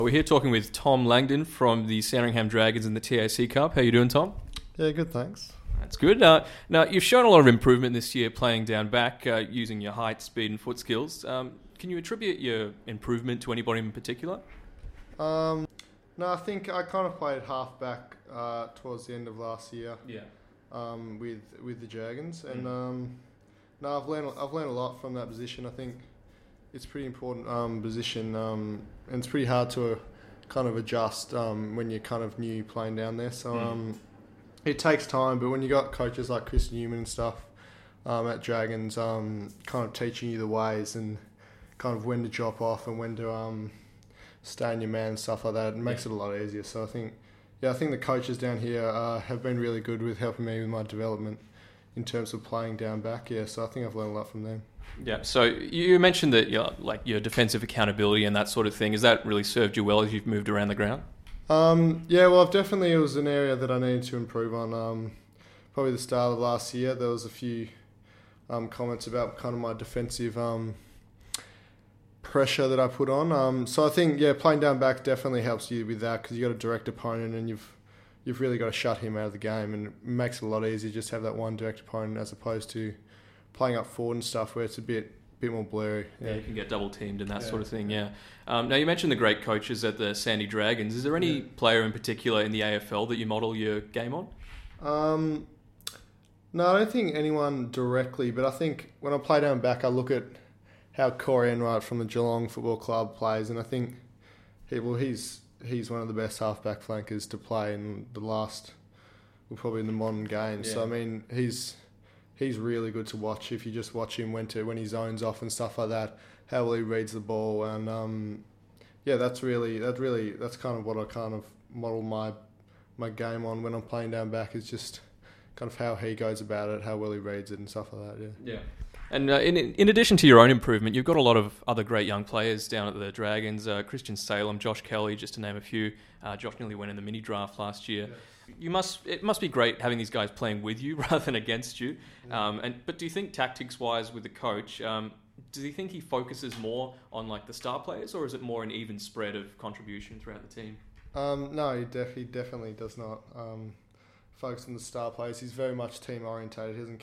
We're here talking with Tom Langdon from the Sandringham Dragons in the TAC Cup. How you doing, Tom? Yeah, good, thanks. That's good. Now, you've shown a lot of improvement this year playing down back, using your height, speed and foot skills. Can you attribute your improvement to anybody in particular? No, I think I kind of played half back towards the end of last year. Yeah. With the Dragons, and no, I've learned a lot from that position. I think it's a pretty important position, and it's pretty hard to kind of adjust when you're kind of new playing down there. So it takes time, but when you got coaches like Chris Newman and stuff at Dragons, kind of teaching you the ways and kind of when to drop off and when to stay in your man and stuff like that, it makes it a lot easier. So I think the coaches down here have been really good with helping me with my development in terms of playing down back. Yeah, so I think I've learned a lot from them. Yeah, so you mentioned that your defensive accountability and that sort of thing, has that really served you well as you've moved around the ground? Yeah, well, it was an area that I needed to improve on. Probably the start of last year, there was a few comments about kind of my defensive pressure that I put on. So I think, playing down back definitely helps you with that because you got a direct opponent and you've really got to shut him out of the game, and it makes it a lot easier just to have that one direct opponent as opposed to playing up forward and stuff where it's a bit more blurry. Yeah, you can get double teamed and that sort of thing. Yeah. Now you mentioned the great coaches at the Sandy Dragons. Is there any player in particular in the AFL that you model your game on? No, I don't think anyone directly, but I think when I play down back, I look at how Corey Enright from the Geelong Football Club plays, and I think he's one of the best halfback flankers to play in probably in the modern game. Yeah. So I mean, he's really good to watch if you just watch him when he zones off and stuff like that. How well he reads the ball, and that's kind of what I kind of model my game on when I'm playing down back, is just kind of how he goes about it, how well he reads it and stuff like that. Yeah. And in addition to your own improvement, you've got a lot of other great young players down at the Dragons. Christian Salem, Josh Kelly, just to name a few. Josh nearly went in the mini draft last year. Yes. It must be great having these guys playing with you rather than against you. Yeah. But do you think tactics-wise with the coach, do you think he focuses more on like the star players, or is it more an even spread of contribution throughout the team? No, he definitely does not focus on the star players. He's very much team orientated. He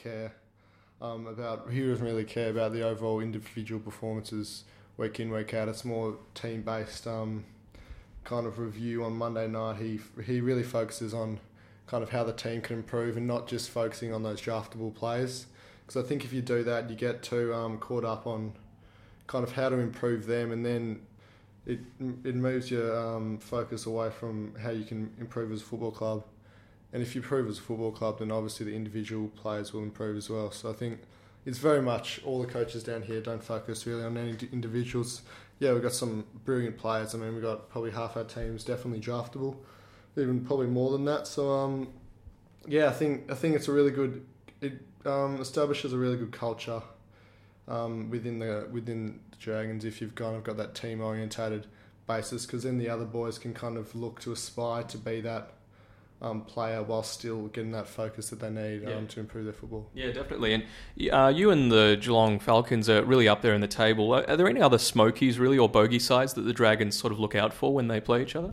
doesn't really care about the overall individual performances week in, week out. It's more team based kind of review on Monday night. He really focuses on kind of how the team can improve and not just focusing on those draftable players. Because I think if you do that, you get too caught up on kind of how to improve them, and then it moves your focus away from how you can improve as a football club. And if you improve as a football club, then obviously the individual players will improve as well. So I think it's very much all the coaches down here don't focus really on any individuals. Yeah, we've got some brilliant players. I mean, we've got probably half our team's definitely draftable, even probably more than that. So I think it's a really good. It establishes a really good culture within the Dragons if you've kind of got that team orientated basis, because then the other boys can kind of look to aspire to be that player while still getting that focus that they need to improve their football. Yeah, definitely. And you and the Geelong Falcons are really up there in the table. Are there any other smokies really, or bogey sides that the Dragons sort of look out for when they play each other?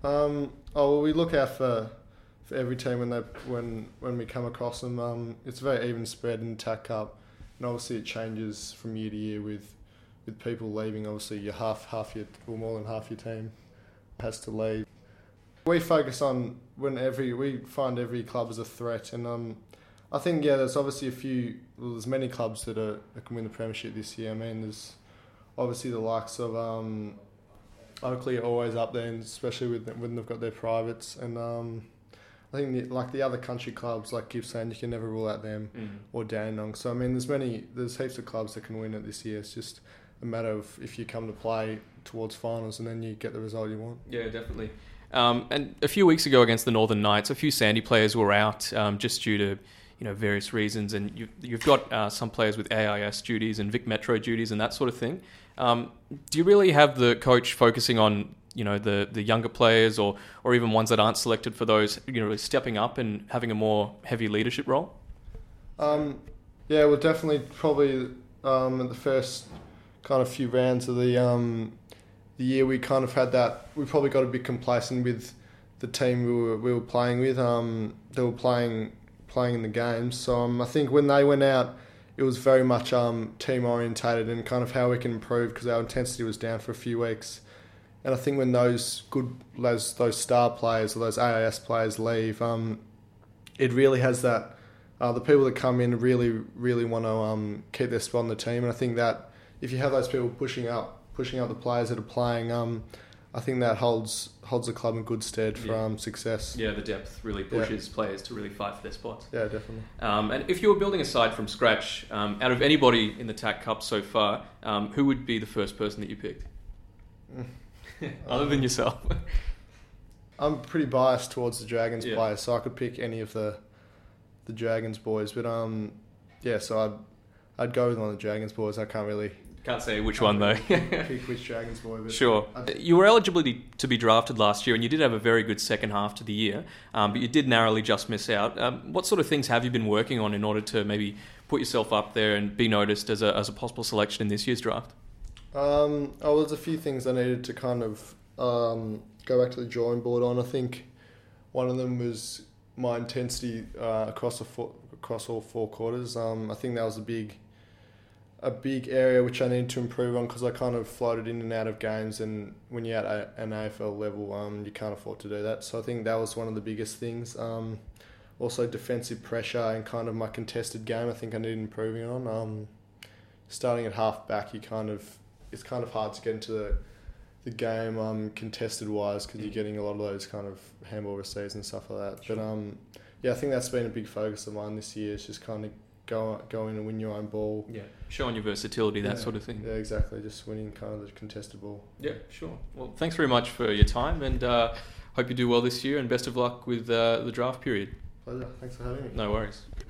We look out for every team when we come across them. It's a very even spread in the TAC Cup, and obviously it changes from year to year with people leaving. Obviously, more than half your team has to leave. We focus on we find every club as a threat, and I think there's obviously there's many clubs that can win the premiership this year. I mean, there's obviously the likes of Oakley are always up there, and especially when they've got their privates, and I think the other country clubs like Gippsland, you can never rule out them, or Dandenong. So I mean, there's heaps of clubs that can win it this year. It's just a matter of if you come to play towards finals and then you get the result you want. Yeah, definitely. And a few weeks ago against the Northern Knights, a few Sandy players were out just due to various reasons, and you've got some players with AIS duties and Vic Metro duties and that sort of thing. Do you really have the coach focusing on the younger players or even ones that aren't selected for those, really stepping up and having a more heavy leadership role? Well, definitely probably at the first kind of few rounds of the the year we kind of had that. We probably got a bit complacent with the team we were playing with. They were playing in the games. So I think when they went out, it was very much team orientated and kind of how we can improve, because our intensity was down for a few weeks. And I think when those star players or those AIS players leave, it really has that. The people that come in really, really want to keep their spot on the team. And I think that if you have those people pushing up the players that are playing, I think that holds the club in good stead for success. Yeah, the depth really pushes players to really fight for their spots. Yeah, definitely. And if you were building a side from scratch, out of anybody in the TAC Cup so far, who would be the first person that you picked? Other than yourself. I'm pretty biased towards the Dragons players, so I could pick any of the Dragons boys. But so I'd go with one of the Dragons boys. I can't say which one though. Pick which Dragons boy. But sure. You were eligible to be drafted last year, and you did have a very good second half to the year, but you did narrowly just miss out. What sort of things have you been working on in order to maybe put yourself up there and be noticed as a possible selection in this year's draft? There's a few things I needed to kind of go back to the drawing board on. I think one of them was my intensity across all 4 quarters. I think that was a big area which I needed to improve on, because I kind of floated in and out of games, and when you're at an AFL level, you can't afford to do that. So I think that was one of the biggest things. Also defensive pressure and kind of my contested game, I think I needed improving on. Starting at half back, it's kind of hard to get into the game contested wise, because you're getting a lot of those kind of handball receives and stuff like that. Sure. But I think that's been a big focus of mine this year. It's just kind of go in and win your own ball. Yeah, showing your versatility, that sort of thing. Yeah, exactly. Just winning kind of the contested ball. Yeah, sure. Well, thanks very much for your time, and hope you do well this year, and best of luck with the draft period. Pleasure. Thanks for having me. No worries.